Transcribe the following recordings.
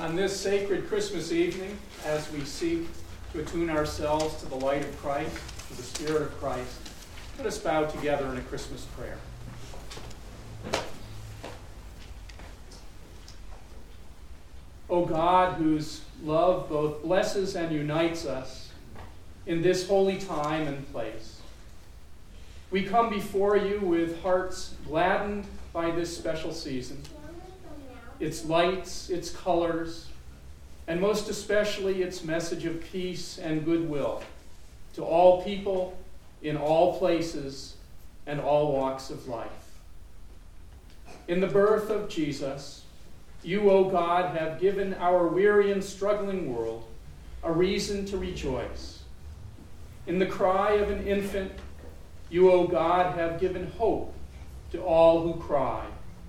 On this sacred Christmas evening, as we seek to attune ourselves to the light of Christ, to the Spirit of Christ, let us bow together in a Christmas prayer. O God, whose love both blesses and unites us in this holy time and place, we come before you with hearts gladdened by this special season, its lights, its colors, and most especially its message of peace and goodwill to all people in all places and all walks of life. In the birth of Jesus, you, O God, have given our weary and struggling world a reason to rejoice. In the cry of an infant, you, O God, have given hope to all who cry.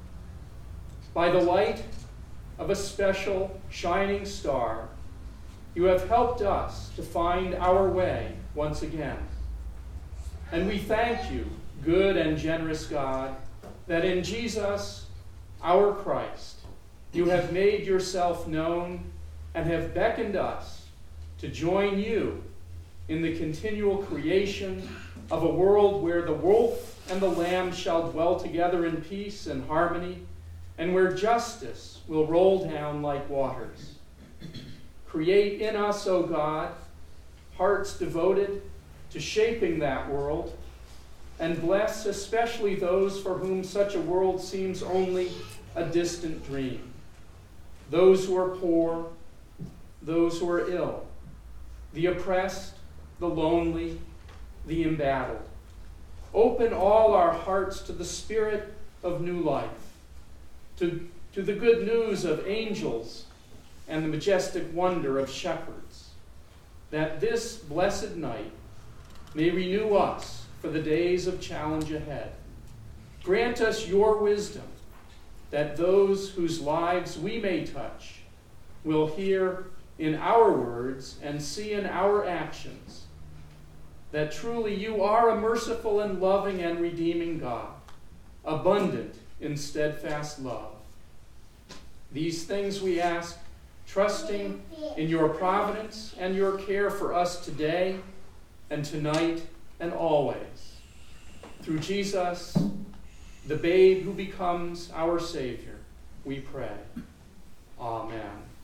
By the light of a special shining star, you have helped us to find our way once again. And we thank you, good and generous God, that in Jesus, our Christ, you have made yourself known and have beckoned us to join you in the continual creation of a world where the wolf and the lamb shall dwell together in peace and harmony, and where justice will roll down like waters. Create in us, O God, hearts devoted to shaping that world, and bless especially those for whom such a world seems only a distant dream. Those who are poor, those who are ill, the oppressed, the lonely, the embattled. Open all our hearts to the spirit of new life, to the good news of angels and the majestic wonder of shepherds, that this blessed night may renew us for the days of challenge ahead. Grant us your wisdom, that those whose lives we may touch will hear in our words and see in our actions that truly you are a merciful and loving and redeeming God, abundant in steadfast love. These things we ask, trusting in your providence and your care for us today and tonight and always. Through Jesus, the babe who becomes our Savior, we pray. Amen.